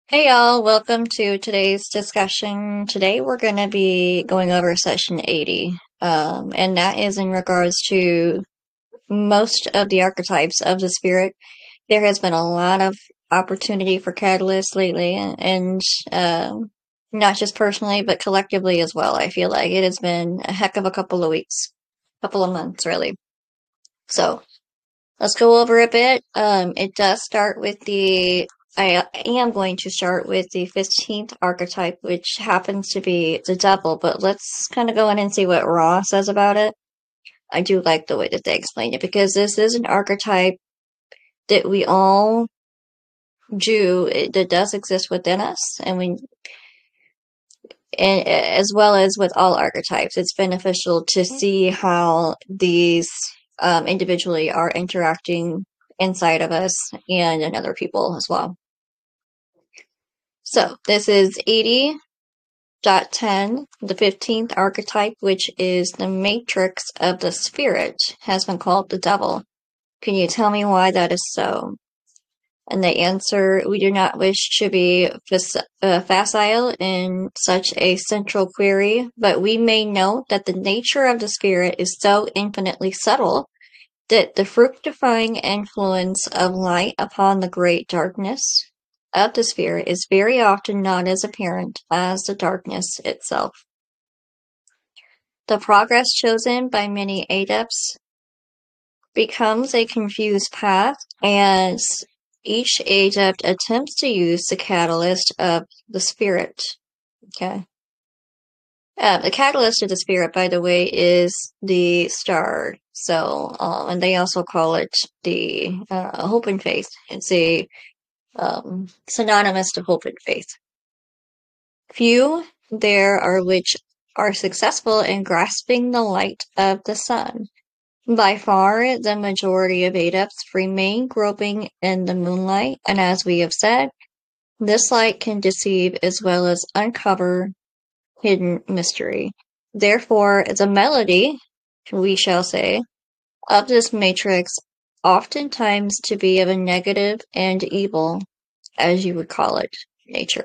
Hey y'all, welcome to today's discussion. Today we're going to be going over session 80, and that is in regards to most of the archetypes of the spirit. There has been a lot of opportunity for catalysts lately, and not just personally, but collectively as well. I feel like it has been a heck of a couple of weeks, couple of months, really. So let's go over a bit. It does start with I am going to start with the 15th archetype, which happens to be the devil, but let's kind of go in and see what Ra says about it. I do like the way that they explain it because this is an archetype that we all that does exist within us, and as well as with all archetypes, it's beneficial to see how these individually are interacting inside of us and in other people as well. So this is 80.10, the 15th archetype, which is the matrix of the spirit, has been called the devil. Can you tell me why that is so? And they answer, we do not wish to be facile in such a central query, but we may note that the nature of the spirit is so infinitely subtle that the fructifying influence of light upon the great darkness of the spirit is very often not as apparent as the darkness itself. The progress chosen by many adepts becomes a confused path as each adept attempts to use the catalyst of the spirit. Okay. The catalyst of the spirit, by the way, is the star. So, and they also call it the hope and faith. It's a synonymous to hope and faith. Few there are which are successful in grasping the light of the sun. By far, the majority of adepts remain groping in the moonlight, and as we have said, this light can deceive as well as uncover hidden mystery. Therefore, the melody, we shall say, of this matrix oftentimes to be of a negative and evil, as you would call it, nature.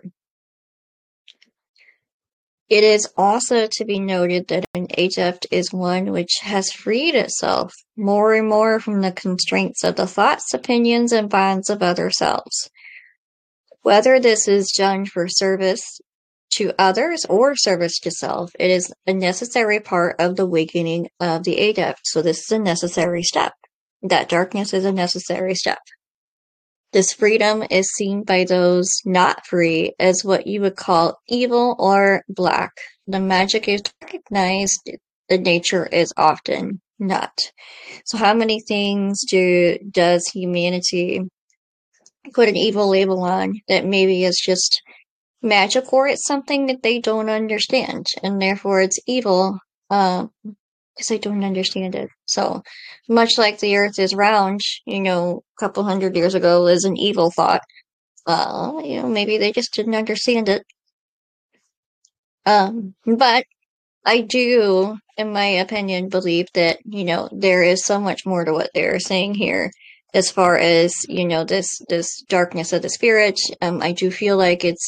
It is also to be noted that an adept is one which has freed itself more and more from the constraints of the thoughts, opinions, and bonds of other selves. Whether this is done for service to others or service to self, it is a necessary part of the awakening of the adept. So this is a necessary step. That darkness is a necessary step. This freedom is seen by those not free as what you would call evil or black. The magic is recognized, the nature is often not. So how many things does humanity put an evil label on that maybe is just magic, or it's something that they don't understand, and therefore it's evil, because they don't understand it. So, much like the earth is round, a couple hundred years ago is an evil thought. Maybe they just didn't understand it. But I do, in my opinion, believe that, there is so much more to what they're saying here as far as, this darkness of the spirit. I do feel like it's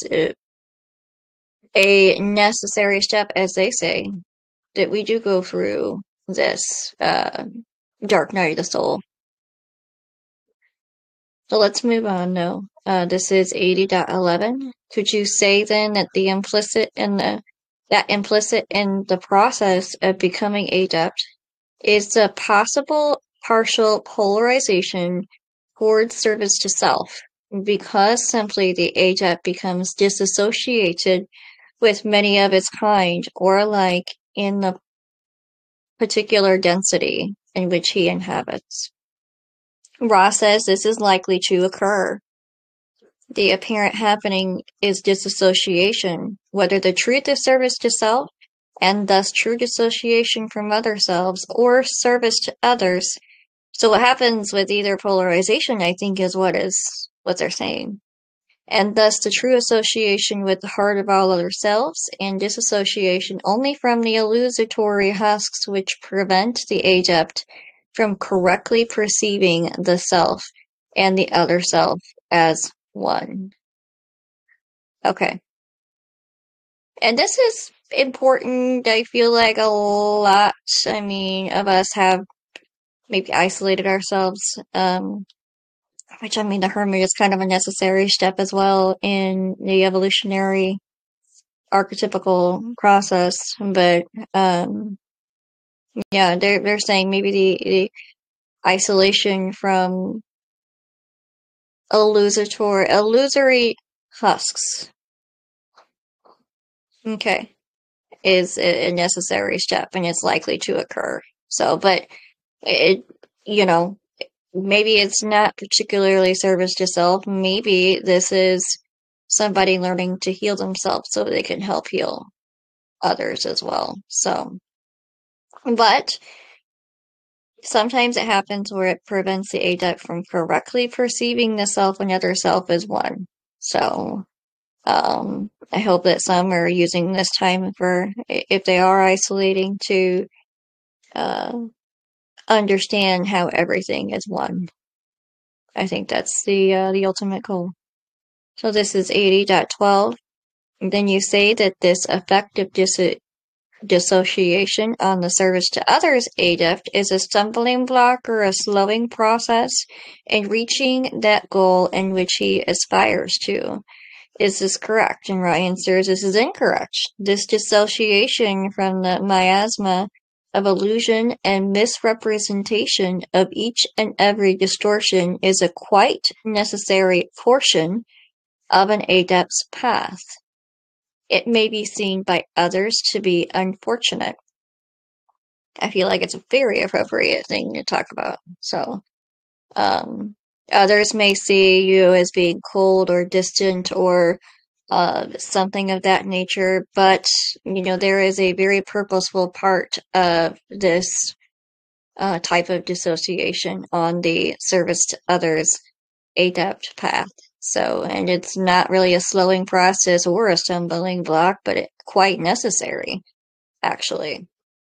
a necessary step, as they say, that we do go through this dark night of the soul. So let's move on though. This is 80.11. Could you say then that implicit in the process of becoming adept is the possible partial polarization towards service to self, because simply the adept becomes disassociated with many of its kind, or alike in the particular density in which he inhabits? Ross says this is likely to occur. The apparent happening is disassociation, whether the truth is service to self, and thus true dissociation from other selves, or service to others. So what happens with either polarization, I think, is what they're saying. And thus the true association with the heart of all other selves, and disassociation only from the illusory husks which prevent the adept from correctly perceiving the self and the other self as one. Okay. And this is important. I feel like a lot, I mean, of us have maybe isolated ourselves, which I mean, the hermit is kind of a necessary step as well in the evolutionary archetypical process. But yeah, they're saying maybe the isolation from illusory husks, okay, is a necessary step, and it's likely to occur. So, but it, you know, maybe it's not particularly service to self. Maybe this is somebody learning to heal themselves so they can help heal others as well. So, but sometimes it happens where it prevents the adept from correctly perceiving the self and other self as one. So, I hope that some are using this time for, if they are isolating, to uh, understand how everything is one. I think that's the ultimate goal. So this is 80.12. Then you say that this effective dissociation on the service to others adept is a stumbling block or a slowing process in reaching that goal in which he aspires to. Is this correct? And Ryan answers this is incorrect. This dissociation from the miasma of illusion and misrepresentation of each and every distortion is a quite necessary portion of an adept's path. It may be seen by others to be unfortunate. I feel like it's a very appropriate thing to talk about. So, um, others may see you as being cold or distant or something of that nature, but there is a very purposeful part of this type of dissociation on the service to others adept path. So, and it's not really a slowing process or a stumbling block, but it's quite necessary, actually.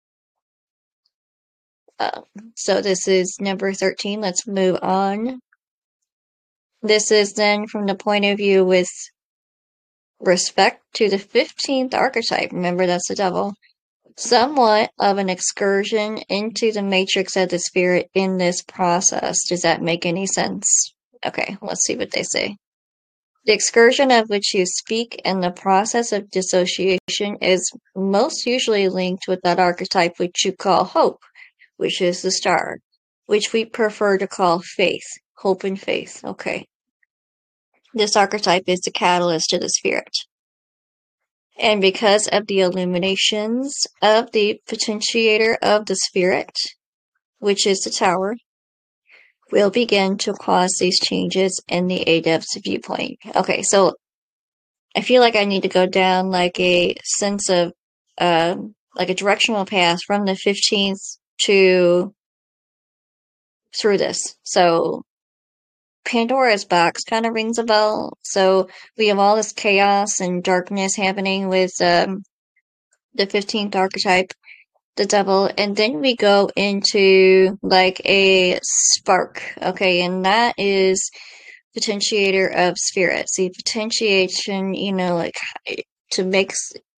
Uh, so this is number 13. Let's move on. This is then from the point of view with respect to the 15th archetype. Remember, that's the devil. Somewhat of an excursion into the matrix of the spirit in this process. Does that make any sense? Okay, let's see what they say. The excursion of which you speak and the process of dissociation is most usually linked with that archetype which you call hope, which is the star, which we prefer to call faith. Hope and faith. Okay. This archetype is the catalyst to the spirit. And because of the illuminations of the potentiator of the spirit, which is the tower, will begin to cause these changes in the adept's viewpoint. Okay, so I feel like I need to go down like a sense of, like a directional path from the 15th to through this. So Pandora's box kind of rings a bell. So we have all this chaos and darkness happening with the 15th archetype, the devil, and then we go into like a spark. Okay, and that is potentiator of spirit. See, potentiation, like to make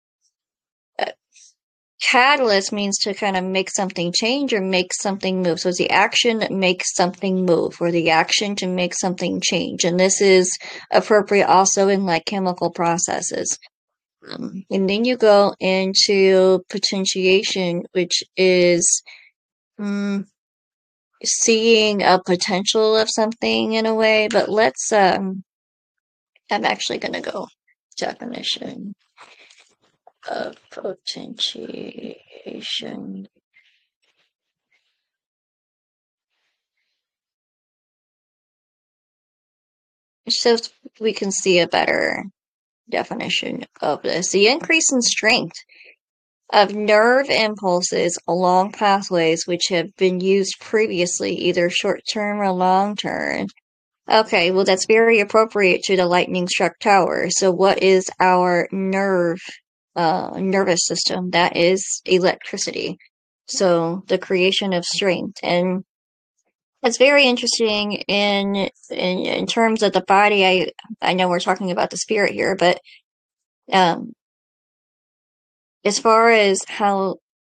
catalyst means to kind of make something change or make something move. So it's the action that makes something move, or the action to make something change. And this is appropriate also in like chemical processes. And then you go into potentiation, which is seeing a potential of something in a way. But let's, I'm actually going to go definition of potentiation. So we can see a better definition of this. The increase in strength of nerve impulses along pathways which have been used previously, either short-term or long-term. Okay, well, that's very appropriate to the lightning-struck tower. So what is our nervous system? That is electricity. So the creation of strength. And it's very interesting in terms of the body. I know we're talking about the spirit here, but Um, as far as how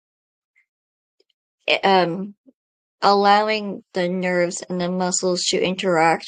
um, allowing the nerves and the muscles to interact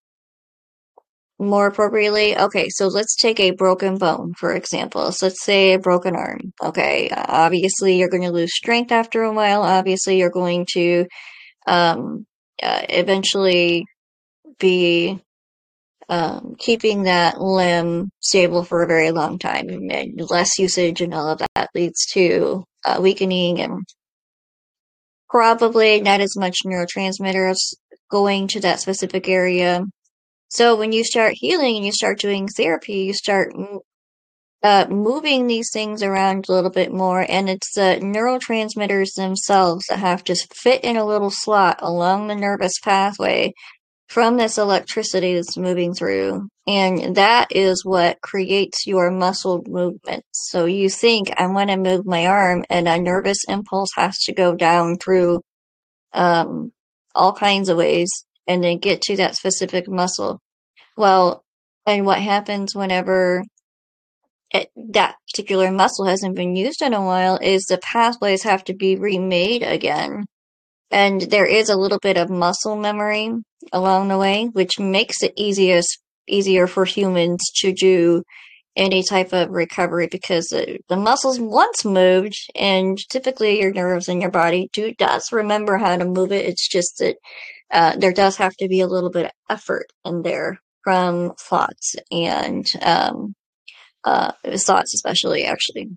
more appropriately. Okay, so let's take a broken bone, for example. So let's say a broken arm. Okay, obviously you're going to lose strength after a while. Obviously you're going to um, eventually be keeping that limb stable for a very long time. And less usage and all of that leads to weakening and probably not as much neurotransmitters going to that specific area. So when you start healing and you start doing therapy, you start moving these things around a little bit more, and it's the neurotransmitters themselves that have to fit in a little slot along the nervous pathway from this electricity that's moving through. And that is what creates your muscle movements. So you think, I want to move my arm, and a nervous impulse has to go down through um, all kinds of ways and then get to that specific muscle. Well, and what happens whenever that particular muscle hasn't been used in a while is the pathways have to be remade again. And there is a little bit of muscle memory along the way, which makes it easier for humans to do any type of recovery because the muscles once moved, and typically your nerves in your body does remember how to move it. It's just that there does have to be a little bit of effort in there from thoughts and thoughts, especially actually.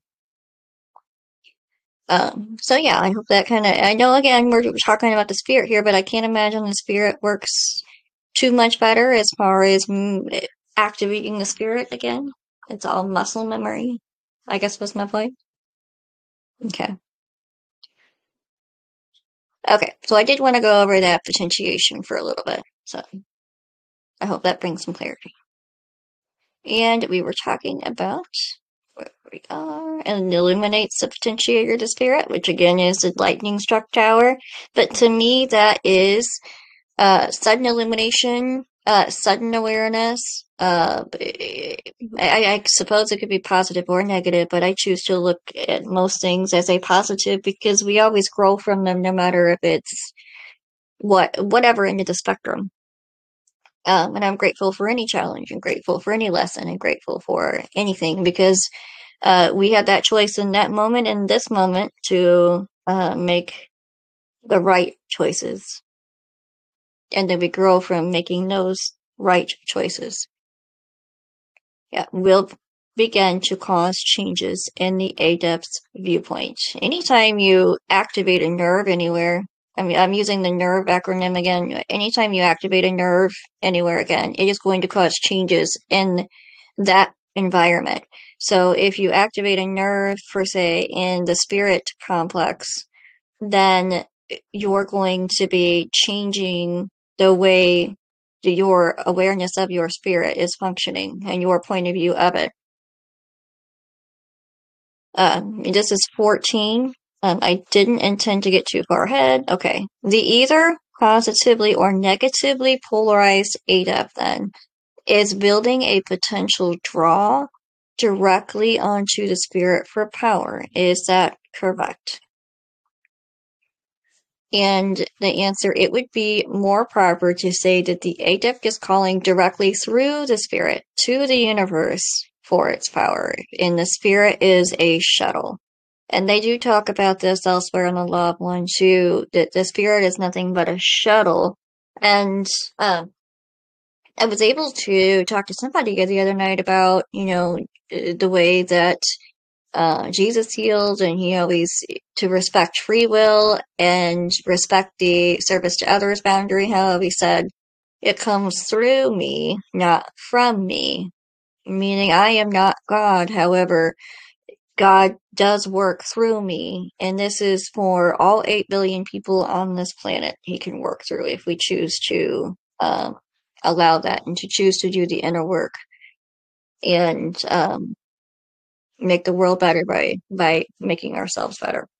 So yeah, I hope that kind of. I know again we're talking about the spirit here, but I can't imagine the spirit works too much better as far as activating the spirit again. It's all muscle memory, I guess was my point. Okay. Okay, so I did want to go over that potentiation for a little bit. So I hope that brings some clarity. And we were talking about where we are, and illuminates the potentiator of the spirit, which again is the lightning struck tower. But to me, that is sudden illumination, sudden awareness. I suppose it could be positive or negative, but I choose to look at most things as a positive because we always grow from them, no matter if it's whatever end of the spectrum. And I'm grateful for any challenge, and grateful for any lesson, and grateful for anything because we had that choice in that moment, in this moment, to make the right choices. And then we grow from making those right choices. Yeah, will begin to cause changes in the adept's viewpoint. Anytime you activate a nerve anywhere, I mean, I'm using the nerve acronym again. Anytime you activate a nerve anywhere again, it is going to cause changes in that environment. So if you activate a nerve, for say, in the spirit complex, then you're going to be changing the way your awareness of your spirit is functioning and your point of view of it. This is 14. I didn't intend to get too far ahead. Okay. The either positively or negatively polarized adept then is building a potential draw directly onto the spirit for power. Is that correct? And the answer, it would be more proper to say that the adept is calling directly through the spirit to the universe for its power. And the spirit is a shuttle. And they do talk about this elsewhere in the Law of One too, that the spirit is nothing but a shuttle. And I was able to talk to somebody the other night about, the way that Jesus healed, and he always to respect free will and respect the service to others boundary. However, he said it comes through me, not from me, meaning I am not God. However, God does work through me, and this is for all 8 billion people on this planet. He can work through if we choose to allow that and to choose to do the inner work and make the world better by making ourselves better.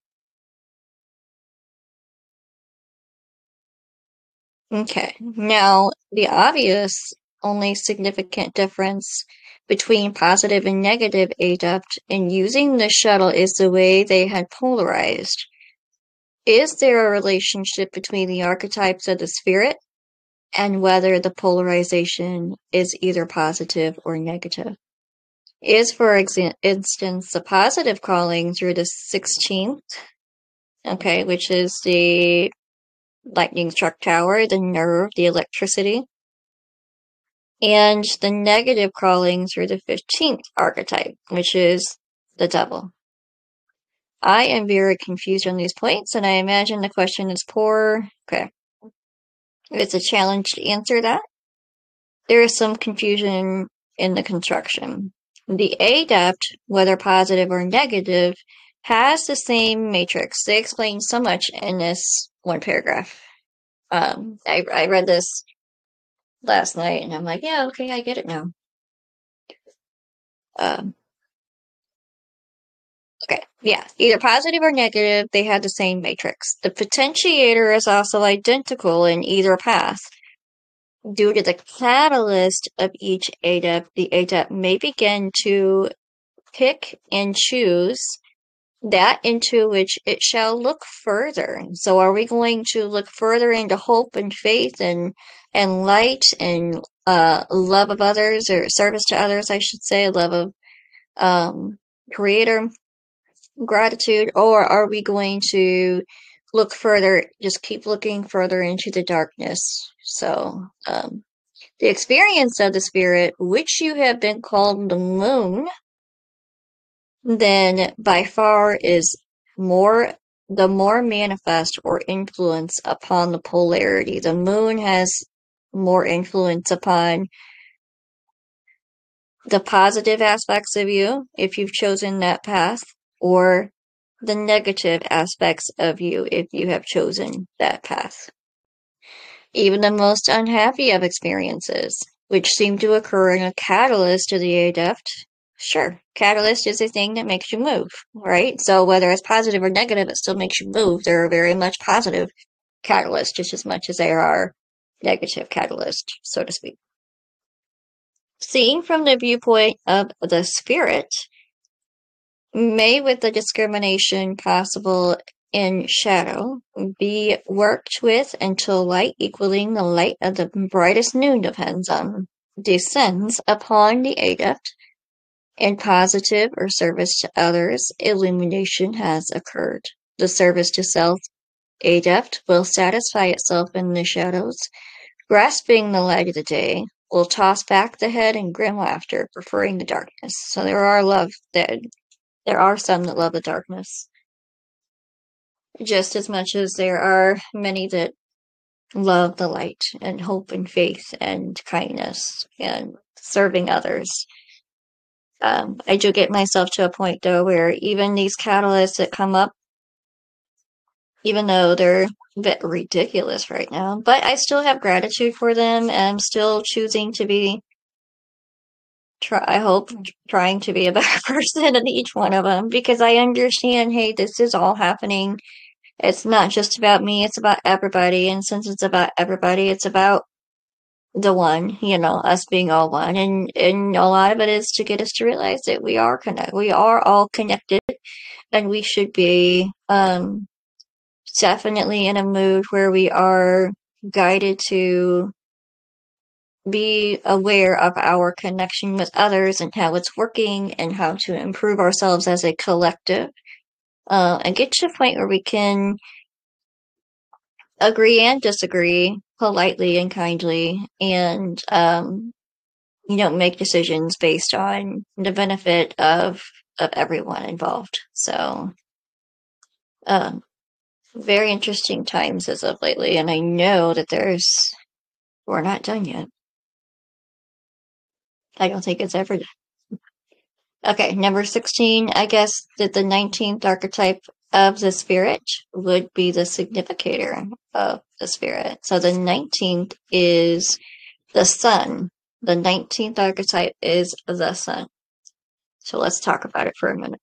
Okay. Now, the obvious only significant difference between positive and negative adept in using the shuttle is the way they had polarized. Is there a relationship between the archetypes of the spirit and whether the polarization is either positive or negative? Is, for instance, the positive calling through the 16th, okay, which is the lightning struck tower, the nerve, the electricity, and the negative calling through the 15th archetype, which is the devil. I am very confused on these points, and I imagine the question is poor. Okay. It's a challenge to answer that. There is some confusion in the construction. The adept, whether positive or negative, has the same matrix. They explain so much in this one paragraph. I read this last night, and I'm like, yeah, okay, I get it now. Okay, yeah, either positive or negative, they had the same matrix. The potentiator is also identical in either path. Due to the catalyst of each adept, the adept may begin to pick and choose that into which it shall look further. So are we going to look further into hope and faith and light and love of others, or service to others, I should say, love of creator, gratitude, or are we going to look further, just keep looking further into the darkness? So the experience of the spirit, which you have been called the moon, then by far is the more manifest or influence upon the polarity. The moon has more influence upon the positive aspects of you, if you've chosen that path, or the negative aspects of you, if you have chosen that path. Even the most unhappy of experiences, which seem to occur in a catalyst to the adept. Sure, catalyst is a thing that makes you move, right? So whether it's positive or negative, it still makes you move. There are very much positive catalysts just as much as there are negative catalysts, so to speak. Seen from the viewpoint of the spirit, may, with the discrimination possible in shadow, be worked with until light equaling the light of the brightest noon descends upon the adept, and positive or service to others, illumination has occurred. The service to self, adept, will satisfy itself in the shadows, grasping the light of the day, will toss back the head in grim laughter, preferring the darkness. So there are some that love the darkness, just as much as there are many that love the light and hope and faith and kindness and serving others. I do get myself to a point, though, where even these catalysts that come up, even though they're a bit ridiculous right now, but I still have gratitude for them, and I'm still choosing to be, I hope, trying to be a better person in each one of them, because I understand, hey, this is all happening. It's not just about me, it's about everybody, and since it's about everybody, it's about the one, us being all one, and a lot of it is to get us to realize that we are all connected, and we should be definitely in a mood where we are guided to be aware of our connection with others and how it's working and how to improve ourselves as a collective, and get to a point where we can agree and disagree politely and kindly, and make decisions based on the benefit of everyone involved. So very interesting times as of lately, and I know that we're not done yet. I don't think it's ever done. Okay, number 16, I guess that the 19th archetype of the spirit would be the significator of the spirit. So the 19th is the sun. The 19th archetype is the sun. So let's talk about it for a minute.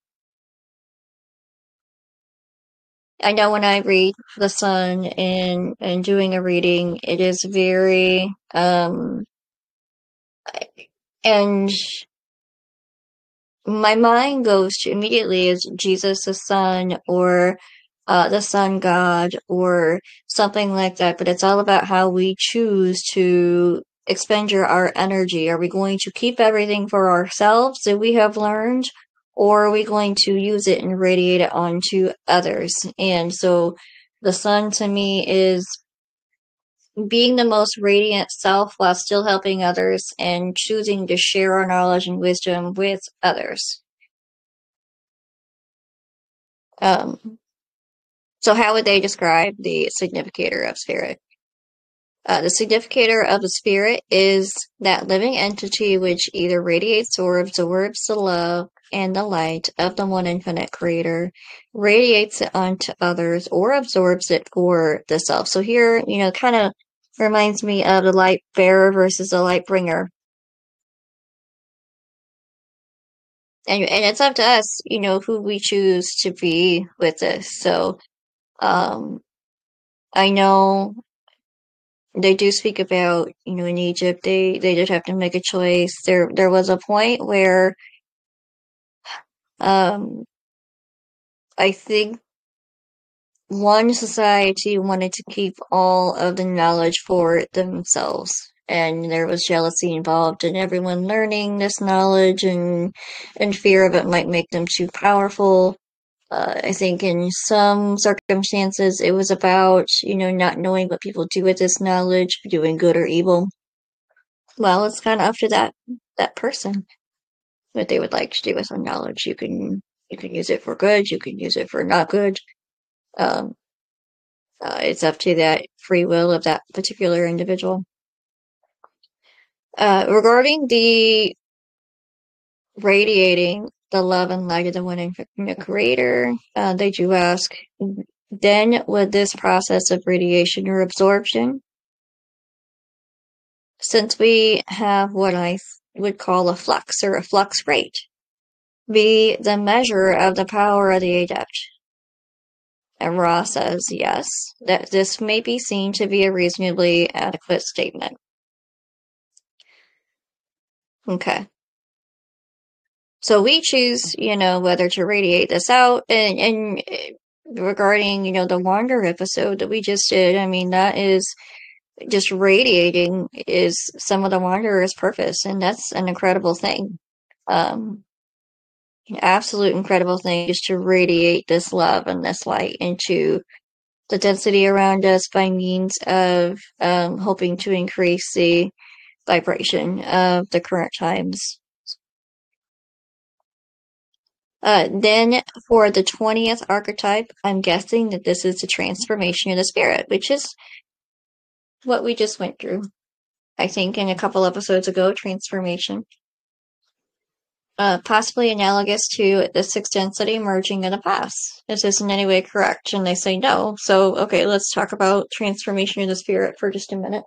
I know when I read the sun and doing a reading, it is very and my mind goes to immediately is Jesus the Son, or the Sun God, or something like that. But it's all about how we choose to expend our energy. Are we going to keep everything for ourselves that we have learned, or are we going to use it and radiate it onto others? And so the Sun to me is being the most radiant self while still helping others and choosing to share our knowledge and wisdom with others. Um, so how would they describe the significator of spirit? The significator of the spirit is that living entity which either radiates or absorbs the love and the light of the one infinite creator, radiates it onto others, or absorbs it for the self. So here, kind of reminds me of the light bearer versus the light bringer. And it's up to us, who we choose to be with this. So, I know they do speak about, in Egypt, they did have to make a choice. There was a point where, um, I think one society wanted to keep all of the knowledge for themselves. And there was jealousy involved in everyone learning this knowledge, and fear of it might make them too powerful. I think in some circumstances it was about, not knowing what people do with this knowledge, doing good or evil. Well, it's kind of up to that person what they would like to do with the knowledge. You can use it for good, you can use it for not good. Um, it's up to that free will of that particular individual. Regarding the radiating the love and light of the one infinite creator, they do ask, then would this process of radiation or absorption, since we have what I would call a flux or a flux rate, be the measure of the power of the adept? And Ra says yes, that this may be seen to be a reasonably adequate statement. Okay. So we choose, whether to radiate this out, and regarding, the Wander episode that we just did, I mean, that is just radiating is some of the Wanderer's purpose, and that's an incredible thing. Absolute incredible thing is to radiate this love and this light into the density around us by means of hoping to increase the vibration of the current times. Then for the 20th archetype, I'm guessing that this is the transformation of the spirit, which is what we just went through. I think in a couple episodes ago, transformation. Possibly analogous to the sixth density merging in the past. Is this in any way correct? And they say no. So, okay, let's talk about transformation of the spirit for just a minute.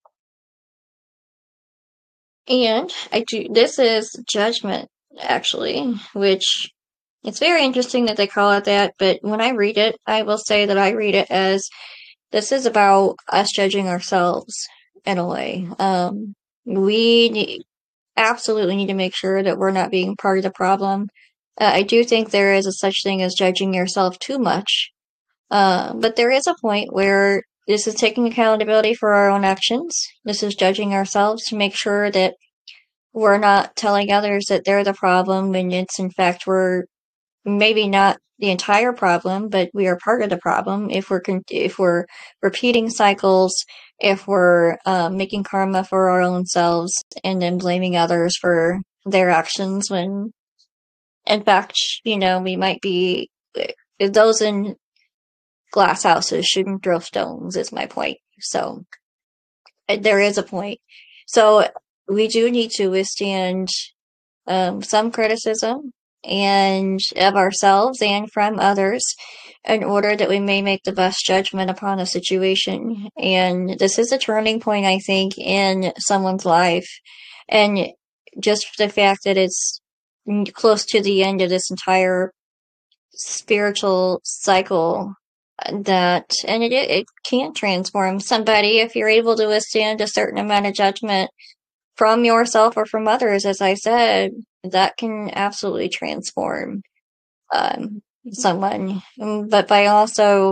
And this is judgment, actually, which it's very interesting that they call it that, but when I read it, I will say that I read it as this is about us judging ourselves in a way. We absolutely need to make sure that we're not being part of the problem. I do think there is a such thing as judging yourself too much. But there is a point where this is taking accountability for our own actions. This is judging ourselves to make sure that we're not telling others that they're the problem, and it's in fact we're maybe not the entire problem, but we are part of the problem if we're repeating cycles, if we're making karma for our own selves and then blaming others for their actions, when in fact, we might be those in glass houses shouldn't throw stones, is my point. So there is a point. So we do need to withstand some criticism and of ourselves and from others in order that we may make the best judgment upon a situation. And this is a turning point, I think, in someone's life. And just the fact that it's close to the end of this entire spiritual cycle, and it can transform somebody if you're able to withstand a certain amount of judgment from yourself or from others, as I said. that can absolutely transform someone. But by also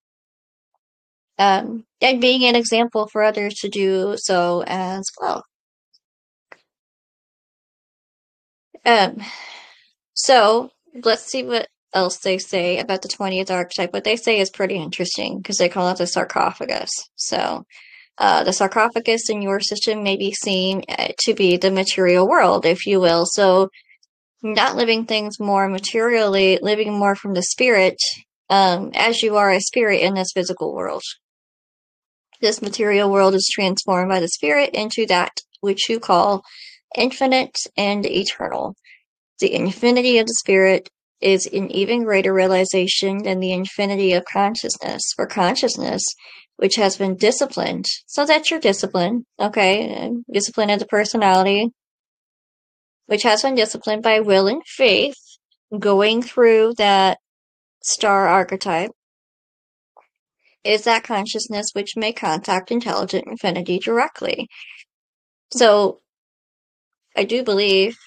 and being an example for others to do so as well. Um, so let's see what else they say about the 20th archetype. What they say is pretty interesting because they call it the sarcophagus. So the sarcophagus in your system may be seen to be the material world, if you will. So not living things more materially, living more from the spirit, as you are a spirit in this physical world. This material world is transformed by the spirit into that which you call infinite and eternal. The infinity of the spirit is an even greater realization than the infinity of consciousness. For consciousness, which has been disciplined, so that's your discipline, okay? Discipline of the personality, which has been disciplined by will and faith, going through that star archetype, is that consciousness which may contact intelligent infinity directly. So, I do believe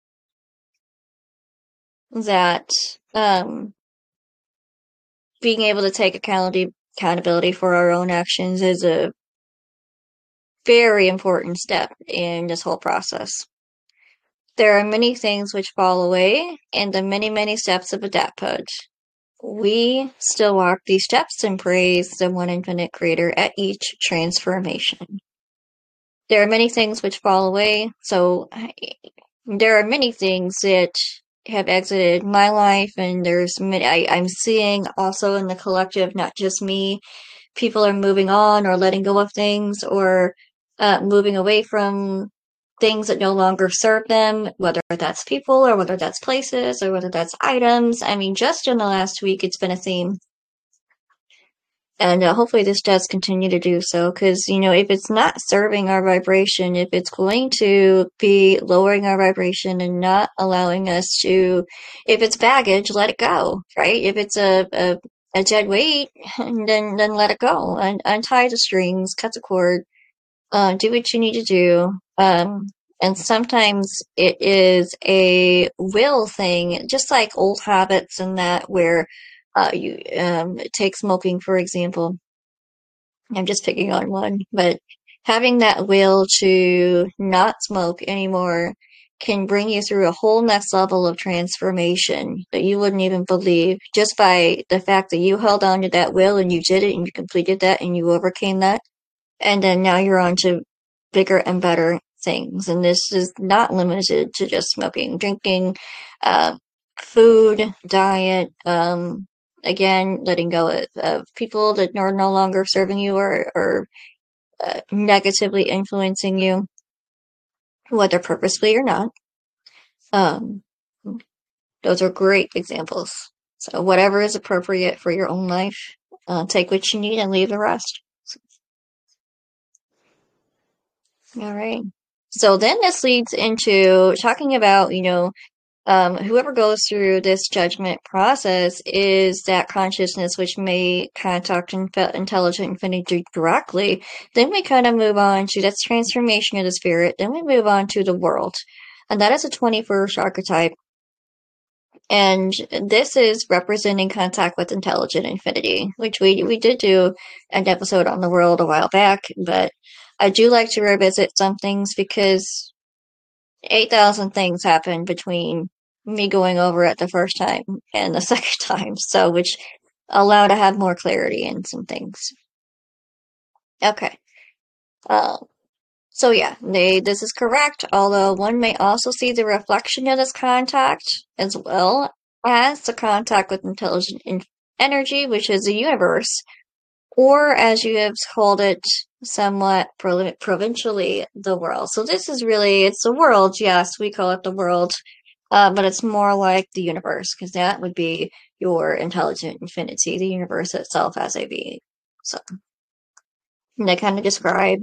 that being able to take accountability for our own actions is a very important step in this whole process. There are many things which fall away in the many, many steps of adapthood. We still walk these steps and praise the one infinite creator at each transformation. There are many things which fall away, so there are many things that have exited my life, and there's many I'm seeing also in the collective, not just me. People are moving on or letting go of things or moving away from things that no longer serve them, whether that's people or whether that's places or whether that's items. I mean, just in the last week, it's been a theme. And hopefully this does continue to do so, because, if it's not serving our vibration, if it's going to be lowering our vibration and not allowing us to, if it's baggage, let it go, right? If it's a dead weight, then let it go. And untie the strings, cut the cord, do what you need to do. And sometimes it is a will thing, just like old habits and that, where you take smoking, for example. I'm just picking on one, but having that will to not smoke anymore can bring you through a whole next level of transformation that you wouldn't even believe, just by the fact that you held on to that will and you did it and you completed that and you overcame that. And then now you're on to bigger and better things. And this is not limited to just smoking, drinking, food, diet, again, letting go of people that are no longer serving you or negatively influencing you, whether purposely or not. Those are great examples. So whatever is appropriate for your own life, take what you need and leave the rest. All right. So then this leads into talking about, whoever goes through this judgment process is that consciousness which may contact intelligent infinity directly. Then we kind of move on to that's transformation of the spirit. Then we move on to the world. And that is a 21st archetype. And this is representing contact with intelligent infinity, which we did do an episode on the world a while back, but I do like to revisit some things because 8,000 things happened between me going over it the first time and the second time, so which allow to have more clarity in some things. Okay. So yeah, this is correct, although one may also see the reflection of this contact as well as the contact with intelligent energy, which is the universe, or as you have called it somewhat provincially, the world. So this is really, it's the world, yes, we call it the world, but it's more like the universe, because that would be your intelligent infinity, the universe itself as a being. So they kind of describe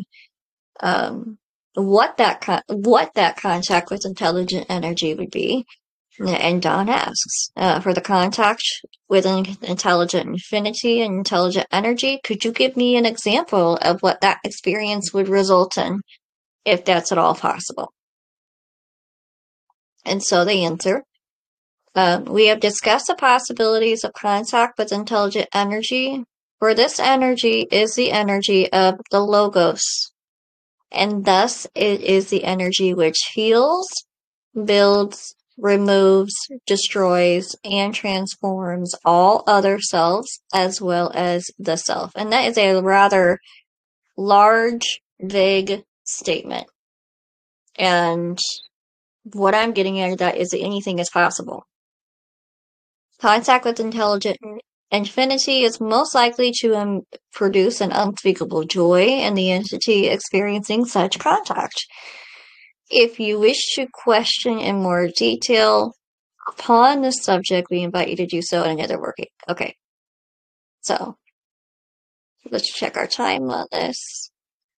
what that contact with intelligent energy would be. And Don asks, for the contact with an intelligent infinity and intelligent energy, could you give me an example of what that experience would result in, if that's at all possible? And so they answer, we have discussed the possibilities of contact with intelligent energy, for this energy is the energy of the Logos, and thus it is the energy which heals, builds, removes, destroys, and transforms all other selves as well as the self. And that is a rather large, vague statement. And what I'm getting at that is that anything is possible. Contact with intelligent infinity is most likely to produce an unspeakable joy in the entity experiencing such contact. If you wish to question in more detail upon this subject, we invite you to do so in another working. Okay, so let's check our time on this.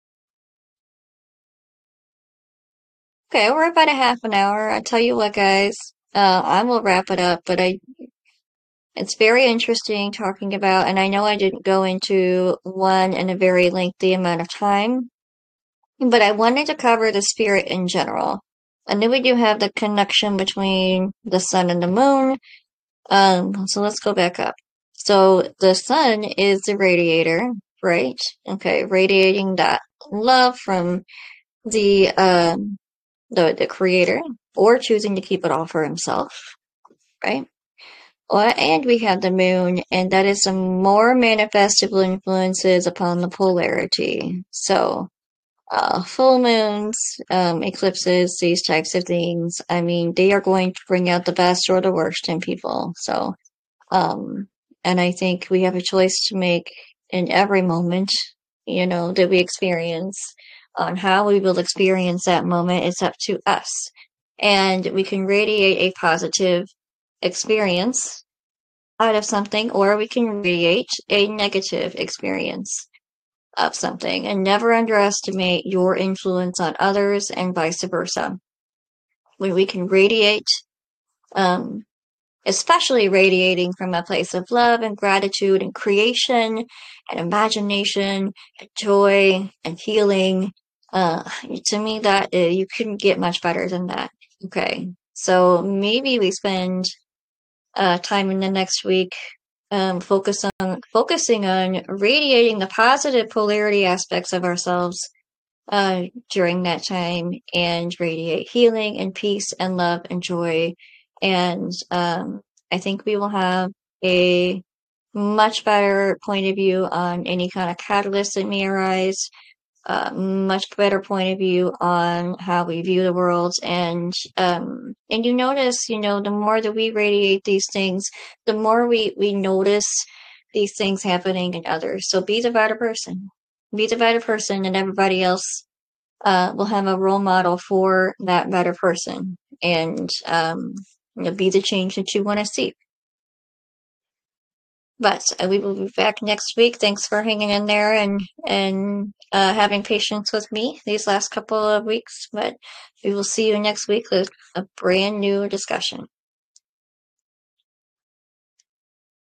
Okay, we're about a half an hour. I tell you what, guys, I will wrap it up, but it's very interesting talking about, and I know I didn't go into one in a very lengthy amount of time, but I wanted to cover the spirit in general. I knew we do have the connection between the sun and the moon. So let's go back up. So the sun is the radiator, right? Okay, radiating that love from the creator, or choosing to keep it all for himself, right? And we have the moon, and that is some more manifestable influences upon the polarity. So, full moons, eclipses, these types of things, I mean, they are going to bring out the best or the worst in people. So, and I think we have a choice to make in every moment, that we experience. On how we will experience that moment, it's up to us. And we can radiate a positive experience out of something, or we can radiate a negative experience of something, and never underestimate your influence on others and vice versa. When we can radiate, especially radiating from a place of love and gratitude and creation and imagination and joy and healing, to me that you couldn't get much better than that. Okay, so maybe we spend time in the next week focusing on radiating the positive polarity aspects of ourselves during that time, and radiate healing and peace and love and joy. And I think we will have a much better point of view on any kind of catalyst that may arise, much better point of view on how we view the world. And you notice, the more that we radiate these things, the more we notice these things happening in others. So be the better person. Be the better person, and everybody else will have a role model for that better person. And be the change that you want to see. But we will be back next week. Thanks for hanging in there and having patience with me these last couple of weeks. But we will see you next week with a brand new discussion.